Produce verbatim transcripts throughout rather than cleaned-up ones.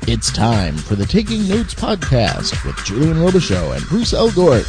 It's time for the Taking Notes podcast with Julian Robichaux and Bruce Elgort.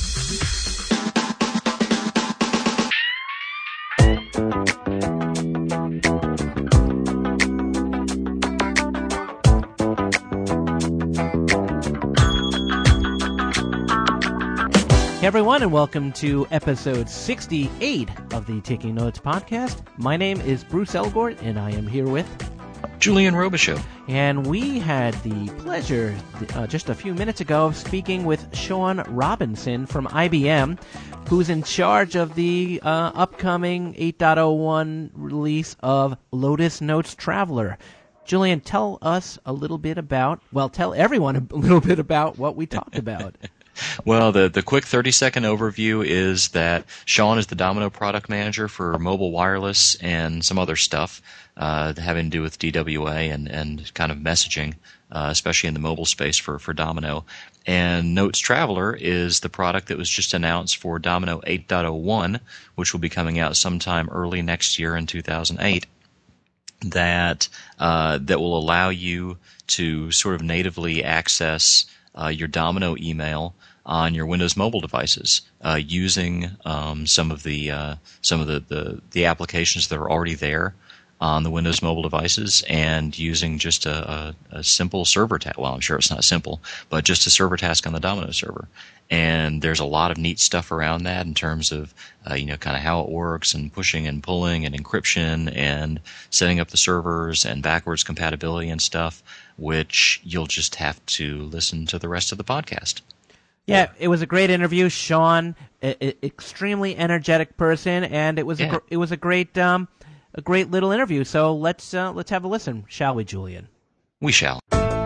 Hey everyone, and welcome to episode sixty-eight of the Taking Notes podcast. My name is Bruce Elgort, and I am here with Julian Robichaux. And we had the pleasure uh, just a few minutes ago of speaking with Sean Robinson from I B M, who's in charge of the uh, upcoming eight point oh one release of Lotus Notes Traveler. Julian, tell us a little bit about, well, tell everyone a little bit about what we talked about. Well, the, the quick thirty-second overview is that Sean is the Domino product manager for mobile wireless and some other stuff uh, having to do with D W A and, and kind of messaging, uh, especially in the mobile space for, for Domino. And Notes Traveler is the product that was just announced for Domino eight point oh one, which will be coming out sometime early next year in two thousand eight. That uh, that will allow you to sort of natively access uh, your Domino email on your Windows mobile devices uh, using um, some of the uh, some of the, the, the applications that are already there on the Windows mobile devices, and using just a, a, a simple server task. Well, I'm sure it's not simple, but just a server task on the Domino server. And there's a lot of neat stuff around that in terms of uh, you know kind of how it works, and pushing and pulling and encryption and setting up the servers and backwards compatibility and stuff, which you'll just have to listen to the rest of the podcast. Yeah, it was a great interview, Sean. A, a, extremely energetic person, and it was yeah. a, it was a great um, a great little interview. So let's uh, let's have a listen, shall we, Julian? We shall.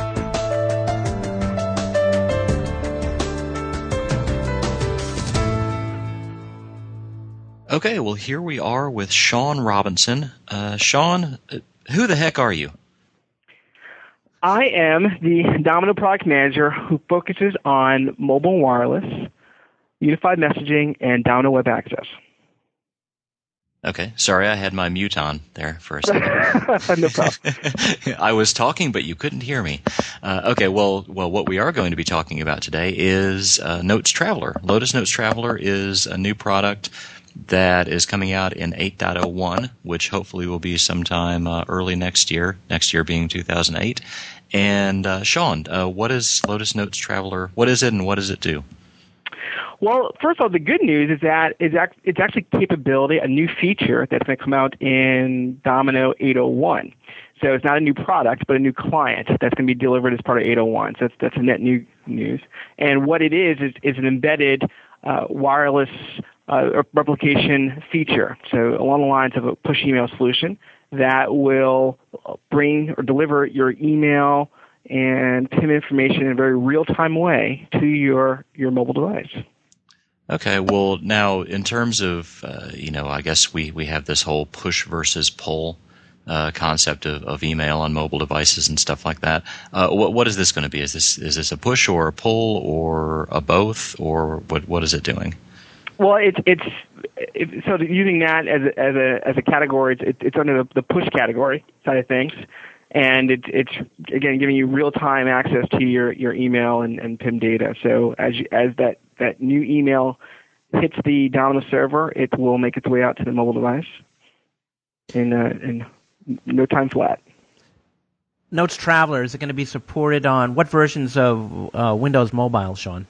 Okay, well, here we are with Sean Robinson. Uh, Sean, who the heck are you? I am the Domino product manager who focuses on mobile wireless, unified messaging, and Domino web access. Okay, sorry, I had my mute on there for a second. No problem. I was talking, but you couldn't hear me. Uh, okay, well, well, what we are going to be talking about today is uh, Notes Traveler. Lotus Notes Traveler is a new product that is coming out in eight point oh one, which hopefully will be sometime uh, early next year, next year being two thousand eight. And uh, Sean, uh, what is Lotus Notes Traveler? What is it, and what does it do? Well, first of all, the good news is that it's actually capability, a new feature that's going to come out in Domino eight point oh one. So it's not a new product, but a new client that's going to be delivered as part of eight point oh one. So that's, that's a net new news. And what it is is, is an embedded uh, wireless uh, replication feature. So along the lines of a push email solution that will bring or deliver your email and P I M information in a very real-time way to your, your mobile device. Okay, well, now in terms of, uh, you know, I guess we, we have this whole push versus pull uh, concept of, of email on mobile devices and stuff like that. Uh, what what is this going to be? Is this is this a push or a pull or a both, or what what is it doing? Well, it's it's it, so using that as a, as a as a category, it's it's under the, the push category side of things, and it's it's again giving you real time access to your, your email and, and P I M data. So as you, as that, that new email hits the Domino server, it will make its way out to the mobile device in uh, in no time flat. Notes Traveler, is it going to be supported on what versions of uh, Windows Mobile, Sean?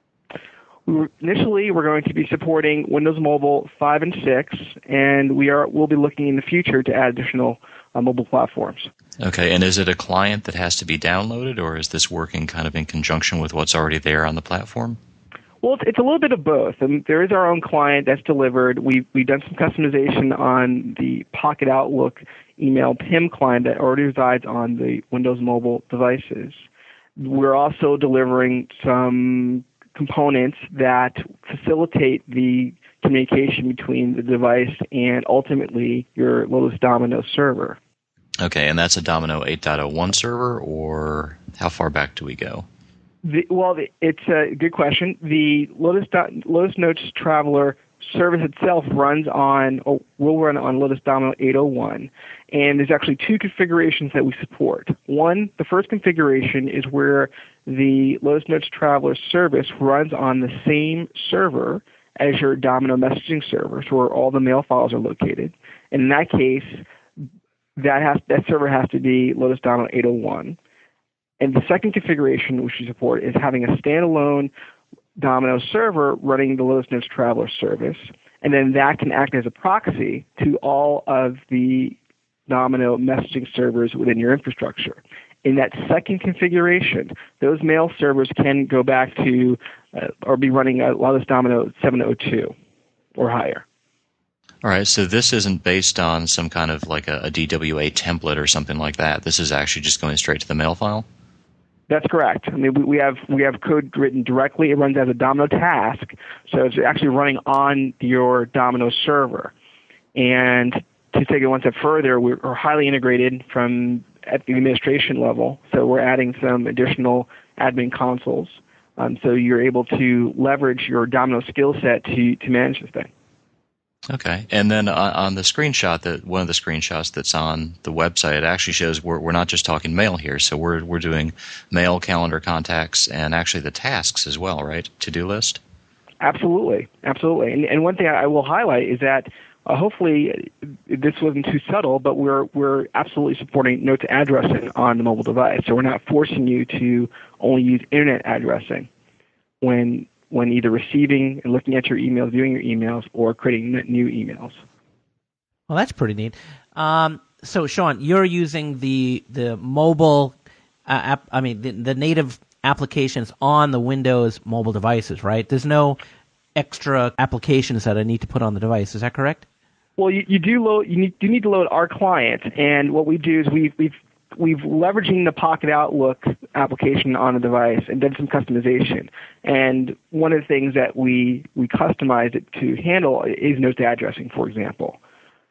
Initially, we're going to be supporting Windows Mobile five and six, and we are we'll be looking in the future to add additional uh, mobile platforms. Okay, and is it a client that has to be downloaded, or is this working kind of in conjunction with what's already there on the platform? Well, it's, it's a little bit of both. And there is our own client that's delivered. We've, we've done some customization on the Pocket Outlook email P I M client that already resides on the Windows Mobile devices. We're also delivering some components that facilitate the communication between the device and ultimately your Lotus Domino server. Okay, and that's a Domino eight point oh one server, or how far back do we go? The, well, the, it's a good question. The Lotus, Lotus Notes Traveler service itself runs on, or will run on Lotus Domino eight oh one, and there's actually two configurations that we support. One, the first configuration is where the Lotus Notes Traveler service runs on the same server as your Domino messaging server, so where all the mail files are located. And in that case, that has that server has to be Lotus Domino eight oh one. And the second configuration which we support is having a standalone Domino server running the Lotus Notes Traveler service, and then that can act as a proxy to all of the Domino messaging servers within your infrastructure. In that second configuration, those mail servers can go back to uh, or be running a Lotus Domino seven oh two or higher. All right, so this isn't based on some kind of like a, a D W A template or something like that. This is actually just going straight to the mail file? That's correct. I mean, we, we have we have code written directly. It runs as a Domino task, so it's actually running on your Domino server. And to take it one step further, we're highly integrated from at the administration level, so we're adding some additional admin consoles. Um, so you're able to leverage your Domino skill set to, to manage this thing. Okay, and then on, on the screenshot, that one of the screenshots that's on the website, it actually shows we're we're not just talking mail here. So we're we're doing mail, calendar, contacts, and actually the tasks as well, right? To-do list. Absolutely, absolutely. And, and one thing I will highlight is that uh, hopefully this wasn't too subtle, but we're we're absolutely supporting notes addressing on the mobile device. So we're not forcing you to only use internet addressing when. when either receiving and looking at your emails, viewing your emails, or creating new emails. Well, that's pretty neat. Um, so, Sean, you're using the the mobile, uh, app, I mean, the, the native applications on the Windows mobile devices, right? There's no extra applications that I need to put on the device. Is that correct? Well, you, you do load. You need, you need to load our client, and what we do is we've we've We've leveraging the Pocket Outlook application on the device and done some customization. And one of the things that we we customized it to handle is notes addressing, for example.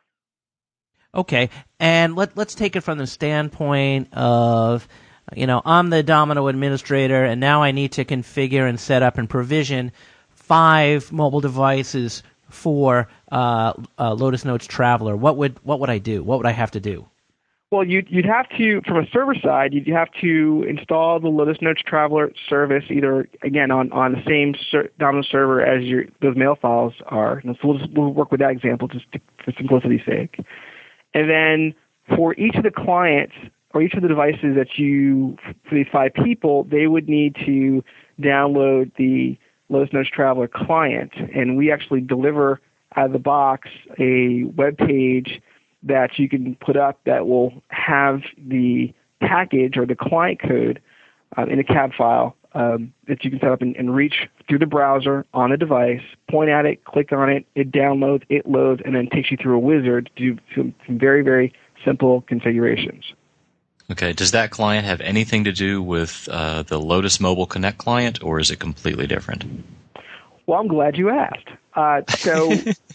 Okay, and let let's take it from the standpoint of, you know, I'm the Domino administrator, and now I need to configure and set up and provision five mobile devices for uh, uh, Lotus Notes Traveler. What would what would I do? What would I have to do? Well, you'd, you'd have to, from a server side, you'd have to install the Lotus Notes Traveler service either, again, on, on the same ser- Domino server as your those mail files are. And so we'll, just, we'll work with that example just to, for simplicity's sake. And then for each of the clients or each of the devices that you, for these five people, they would need to download the Lotus Notes Traveler client. And we actually deliver out of the box a web page that you can put up that will have the package or the client code uh, in a C A D file um, that you can set up and, and reach through the browser on a device, point at it, click on it, it downloads, it loads, and then takes you through a wizard to do some, some very, very simple configurations. Okay. Does that client have anything to do with uh, the Lotus Mobile Connect client, or is it completely different? Well, I'm glad you asked. Uh, so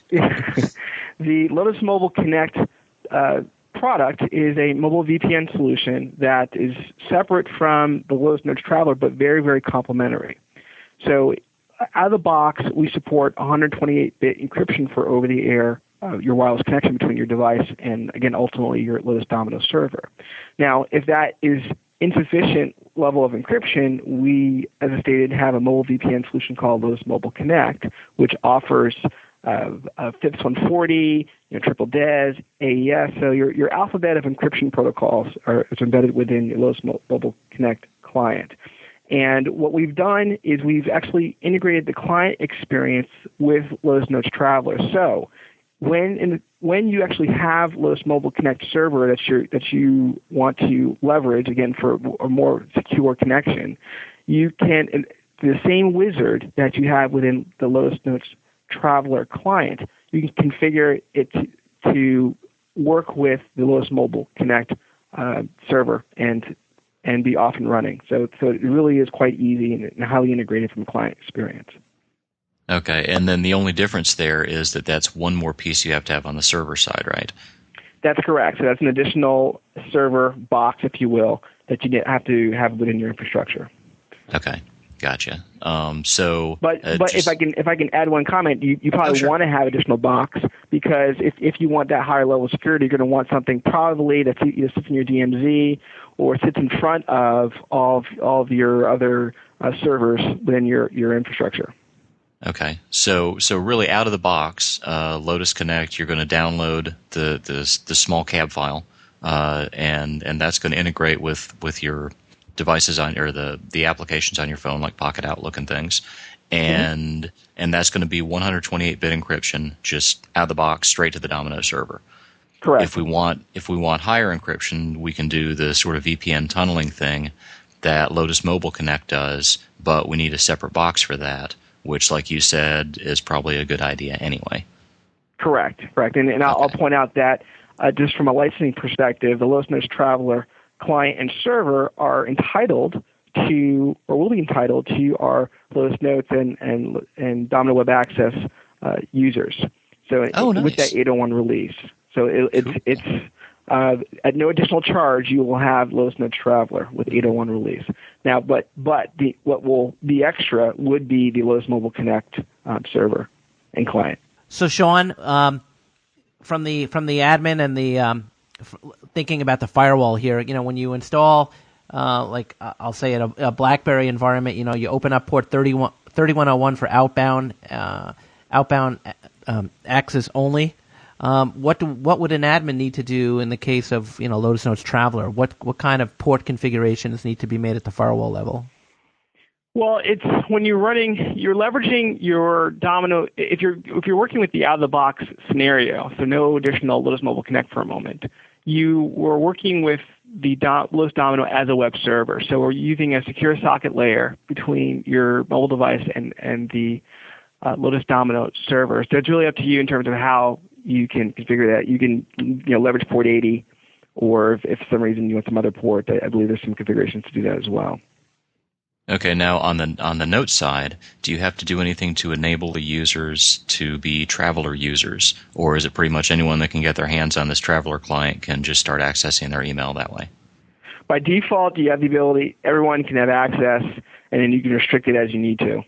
the Lotus Mobile Connect uh, product is a mobile V P N solution that is separate from the Lotus Notes Traveler, but very, very complementary. So out of the box, we support one twenty-eight bit encryption for over-the-air, uh, your wireless connection between your device and, again, ultimately your Lotus Domino server. Now, if that is insufficient level of encryption, we, as I stated, have a mobile V P N solution called Lotus Mobile Connect, which offers uh, uh, FIPS one forty, you know, triple D E S, A E S. So your your alphabet of encryption protocols are is embedded within your Lotus Mobile Connect client. And what we've done is we've actually integrated the client experience with Lotus Notes Traveler. So when in the, when you actually have Lotus Mobile Connect server that you that you want to leverage, again, for a more secure connection, you can, the same wizard that you have within the Lotus Notes Traveler client, you can configure it to, to work with the Lotus Mobile Connect uh, server and and be off and running. So so it really is quite easy and highly integrated from a client experience. Okay, and then the only difference there is that that's one more piece you have to have on the server side, right? That's correct. So that's an additional server box, if you will, that you have to have within your infrastructure. Okay. Gotcha. Um, so, but uh, but just, if I can if I can add one comment, you, you probably oh, sure. want to have additional box, because if if you want that higher level of security, you're going to want something probably that either sits in your D M Z or sits in front of all of, all of your other uh, servers within your, your infrastructure. Okay, so so really out of the box, uh, Lotus Connect, you're going to download the the, the small cab file, uh, and and that's going to integrate with, with your devices on or the, the applications on your phone like Pocket Outlook and things, and mm-hmm. and that's going to be one twenty-eight bit encryption just out of the box straight to the Domino server. Correct. If we want if we want higher encryption, we can do the sort of V P N tunneling thing that Lotus Mobile Connect does, but we need a separate box for that, which, like you said, is probably a good idea anyway. Correct, correct. And, and I'll, okay. I'll point out that uh, just from a licensing perspective, the Lotus Notes Traveler client and server are entitled to, or will be entitled to, our Lotus Notes and, and, and Domino Web Access uh, users. So oh, nice. With that eight oh one release. So it, it's, cool. it's uh, at no additional charge, you will have Lotus Notes Traveler with eight oh one release. Now, but but the what will be extra would be the Lotus Mobile Connect um, server and client. So, Sean, um, from the from the admin and the um, f- thinking about the firewall here, you know, when you install, uh, like uh, I'll say, a, a BlackBerry environment, you know, you open up port thirty-one oh one for outbound uh, outbound um, access only. Um, what do, what would an admin need to do in the case of, you know, Lotus Notes Traveler? What what kind of port configurations need to be made at the firewall level? Well, it's when you're running, you're leveraging your Domino. If you're if you're working with the out of the box scenario, so no additional Lotus Mobile Connect for a moment, you were working with the Do- Lotus Domino as a web server. So we're using a secure socket layer between your mobile device and and the uh, Lotus Domino server. So it's really up to you in terms of how you can configure that. You can you know leverage port eighty, or if, if for some reason you want some other port, I, I believe there's some configurations to do that as well. Okay, now on the on the note side, do you have to do anything to enable the users to be Traveler users, or is it pretty much anyone that can get their hands on this Traveler client can just start accessing their email that way? By default, you have the ability, everyone can have access, and then you can restrict it as you need to.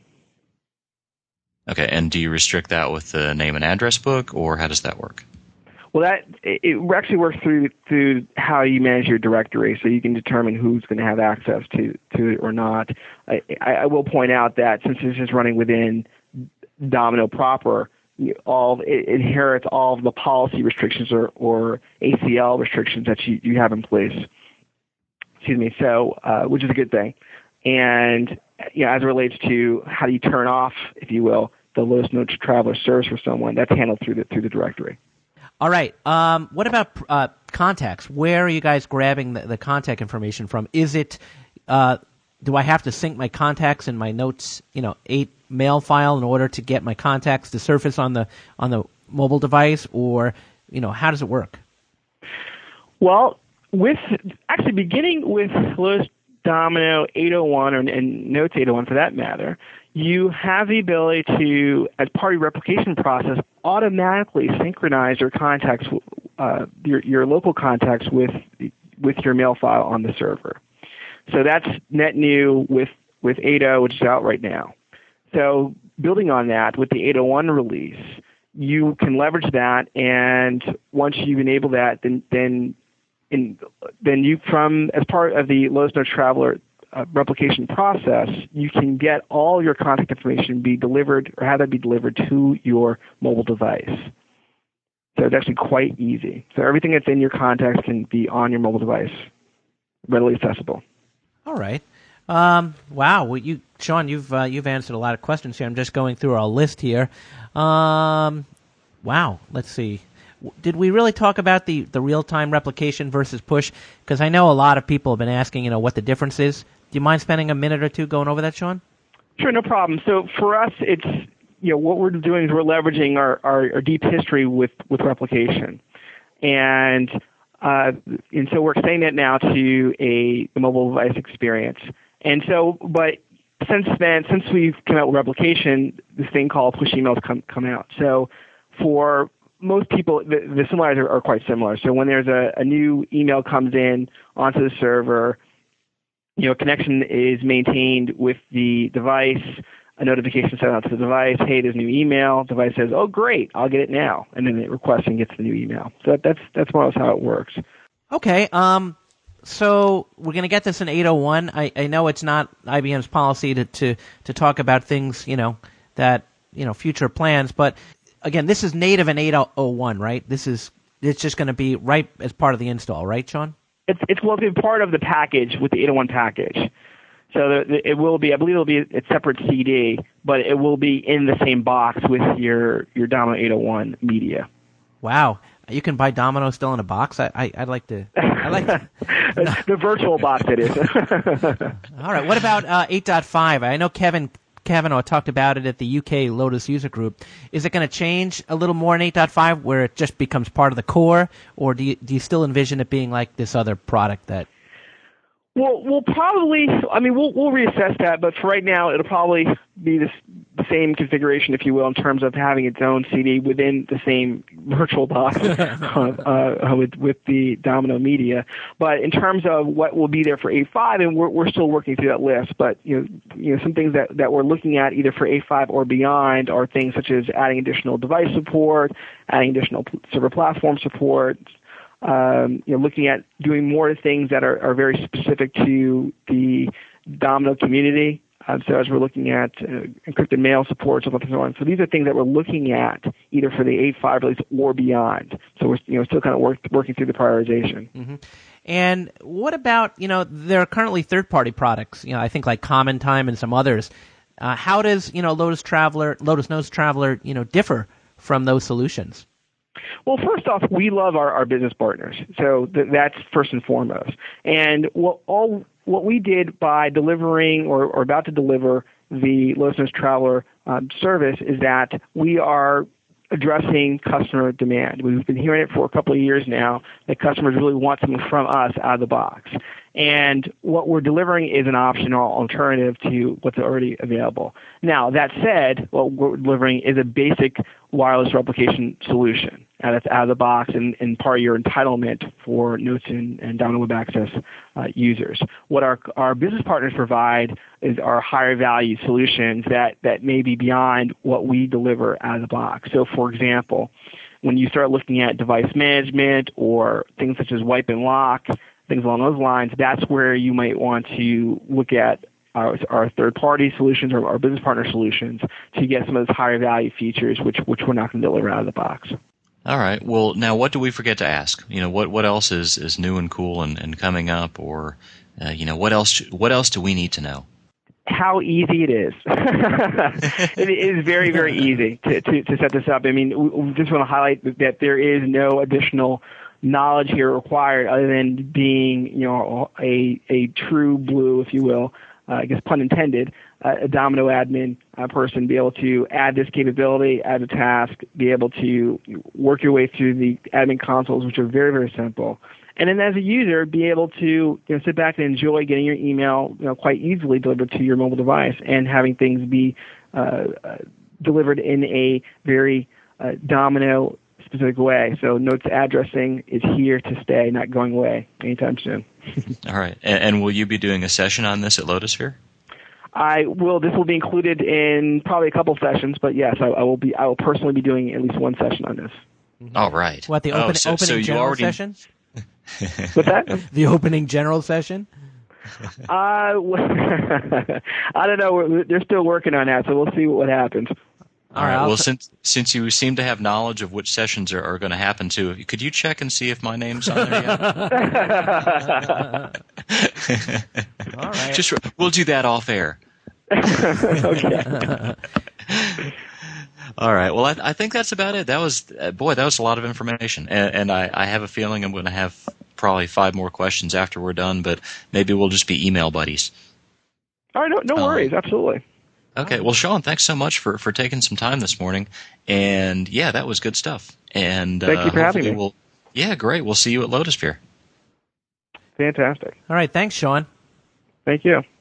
Okay, and do you restrict that with the name and address book, or how does that work? Well, that it actually works through through how you manage your directory, so you can determine who's going to have access to, to it or not. I, I will point out that since this is running within Domino proper, all it inherits all of the policy restrictions or, or A C L restrictions that you, you have in place. Excuse me. So, uh, which is a good thing. And you know, as it relates to how do you turn off, if you will, the Lotus Notes Traveler service for someone, that's handled through the through the directory. All right. Um, what about uh, contacts? Where are you guys grabbing the, the contact information from? Is it, uh, do I have to sync my contacts in my Notes, you know, eight mail file in order to get my contacts to surface on the on the mobile device, or, you know, how does it work? Well, with actually beginning with Lotus Domino eight oh one or and Notes eight oh one for that matter, you have the ability to, as part of your replication process, automatically synchronize your contacts, uh, your your local contacts with with your mail file on the server. So that's net new with with eight point oh, which is out right now. So building on that, with the eight oh one release, you can leverage that, and once you've enabled that, then then in, then you from as part of the Lotus Notes Traveler Uh, replication process, you can get all your contact information be delivered or have that be delivered to your mobile device. So it's actually quite easy. So everything that's in your contacts can be on your mobile device, readily accessible. All right. Um, wow. Well, you, Sean, you've uh, you've answered a lot of questions here. I'm just going through our list here. Um, wow. Let's see. Did we really talk about the, the real-time replication versus push? Because I know a lot of people have been asking, you know, what the difference is. Do you mind spending a minute or two going over that, Sean? Sure, no problem. So for us, it's, you know, what we're doing is we're leveraging our, our, our deep history with, with replication. And uh, and so we're extending that now to a the mobile device experience. And so, but since then, since we've come out with replication, this thing called push emails come, come out. So for most people, the, the similarities are, are quite similar. So when there's a, a new email comes in onto the server, you know, connection is maintained with the device, a notification sent out to the device, hey, there's a new email. The device says, oh, great, I'll get it now. And then it requests and gets the new email. So that, that's that's more or less how it works. Okay. Um. So we're going to get this in eight oh one. I, I know it's not I B M's policy to, to, to talk about things, you know, that, you know, future plans. But, again, this is native in eight oh one, right? This is it's just going to be right as part of the install, right, Sean? It's it's well, it's part of the package with the eight oh one package. So the, the, it will be, I believe it will be a separate C D, but it will be in the same box with your, your Domino eight oh one media. Wow. You can buy Domino still in a box? I, I, I'd like to. I'd like to no. The virtual box, it is. All right. What about uh, eight point five? I know Kevin Kavanaugh talked about it at the U K Lotus user group. Is it going to change a little more in eight point five where it just becomes part of the core, or do you, do you still envision it being like this other product that... Well, we'll probably, I mean, we'll we'll reassess that, but for right now, it'll probably be this, the same configuration, if you will, in terms of having its own C D within the same virtual box uh, uh, with with the Domino media. But in terms of what will be there for eight point five, and we're we're still working through that list. But you know, you know, some things that, that we're looking at either for eight point five or beyond are things such as adding additional device support, adding additional server platform support. Um, you know, looking at doing more things that are, are very specific to the Domino community. Uh, so as we're looking at uh, encrypted mail support, so on and so on. So these are things that we're looking at either for the eight point five release or beyond. So we're you know still kind of work, working through the prioritization. Mm-hmm. And what about, you know, there are currently third-party products, you know, I think like Common Time and some others. Uh, how does, you know, Lotus Traveler, Lotus Notes Traveler, you know, differ from those solutions? Well, first off, we love our, our business partners, so th- that's first and foremost. And what all what we did by delivering or, or about to deliver the Lotus Notes Traveler um, service is that we are addressing customer demand. We've been hearing it for a couple of years now that customers really want something from us out of the box. And what we're delivering is an optional alternative to what's already available. Now, that said, what we're delivering is a basic wireless replication solution. Uh, that's out of the box and, and part of your entitlement for Notes and, and Domino Web Access uh, users. What our our business partners provide is our higher value solutions that, that may be beyond what we deliver out of the box. So, for example, when you start looking at device management or things such as wipe and lock, things along those lines, that's where you might want to look at our, our third-party solutions or our business partner solutions to get some of those higher value features, which which we're not going to deliver out of the box. All right. Well, now what do we forget to ask? You know, what what else is, is new and cool and, and coming up, or uh, you know, what else what else do we need to know? How easy it is. It is very, very easy to, to, to set this up. I mean, we just want to highlight that there is no additional knowledge here required other than being, you know, a a true blue, if you will, uh, I guess pun intended, uh, a Domino admin uh, person, be able to add this capability, add a task, be able to work your way through the admin consoles, which are very, very simple. And then as a user, be able to you know sit back and enjoy getting your email you know quite easily delivered to your mobile device and having things be uh, uh, delivered in a very uh, Domino specific way. So Notes addressing is here to stay, not going away anytime soon. All right. And, and will you be doing a session on this at Lotusphere? I will. This will be included in probably a couple sessions, but yes, I, I will be. I will personally be doing at least one session on this. All right. What, the open, oh, so, opening so general already... session? What's that? The opening general session? Uh, I don't know. We're, they're still working on that, so we'll see what happens. All right. Well, since since you seem to have knowledge of which sessions are, are going to happen too, could you check and see if my name's on there yet? All right. Just we'll do that off air. Okay. All right. Well, I, I think that's about it. That was uh, boy, that was a lot of information, and, and I, I have a feeling I'm going to have probably five more questions after we're done, but maybe we'll just be email buddies. All right. No, no worries. Um, Absolutely. Okay. Well, Sean, thanks so much for, for taking some time this morning. And, yeah, that was good stuff. And Thank uh, you for having me. We'll, yeah, great. We'll see you at Lotusphere. Fantastic. All right. Thanks, Sean. Thank you.